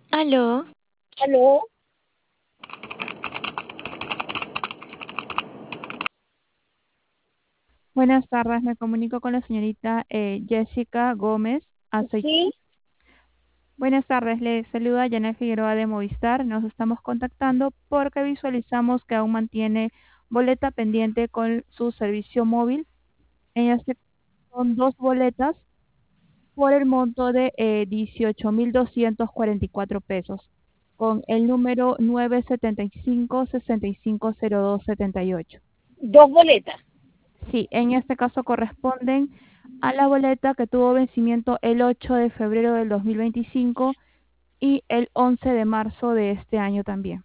Aló, Aló, Buenas tardes, me comunico con la señorita Jessica Gómez sí, Aceitún. Buenas tardes, le saluda Janet Figueroa de Movistar. Nos estamos contactando porque visualizamos que aún mantiene boleta pendiente con su servicio móvil. En este son dos boletas por el monto de 18.244 pesos, con el número 975-650278. dos boletas. Sí, en este caso corresponden a la boleta que tuvo vencimiento el 8 de febrero del 2025 y el 11 de marzo de este año también.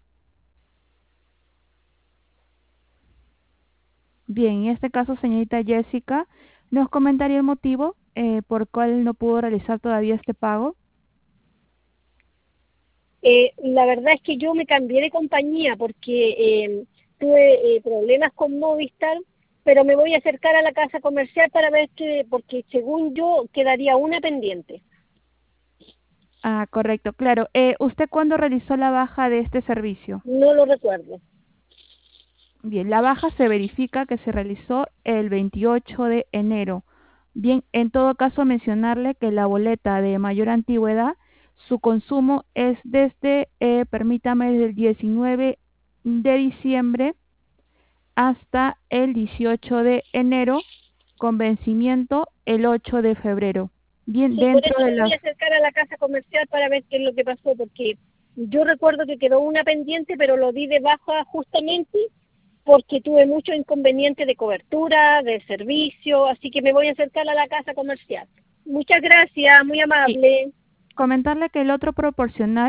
Bien, en este caso, señorita Jessica, ¿nos comentaría el motivo por cual no pudo realizar todavía este pago? La verdad es que yo me cambié de compañía porque tuve problemas con Movistar, pero me voy a acercar a la casa comercial para ver que, porque según yo quedaría una pendiente. Ah, correcto, claro. ¿Usted cuándo realizó la baja de este servicio? No lo recuerdo. Bien, la baja se verifica que se realizó el 28 de enero. Bien, en todo caso mencionarle que la boleta de mayor antigüedad, su consumo es desde, permítame, desde el 19 de diciembre hasta el 18 de enero, con vencimiento el 8 de febrero. Bien, Sí, por dentro eso de me voy las... a acercar a la casa comercial para ver qué es lo que pasó, porque yo recuerdo que quedó una pendiente, pero lo di de baja justamente porque tuve mucho inconveniente de cobertura, de servicio, así que me voy a acercar a la casa comercial. Muchas gracias, muy Sí, amable. comentarle que el otro proporcional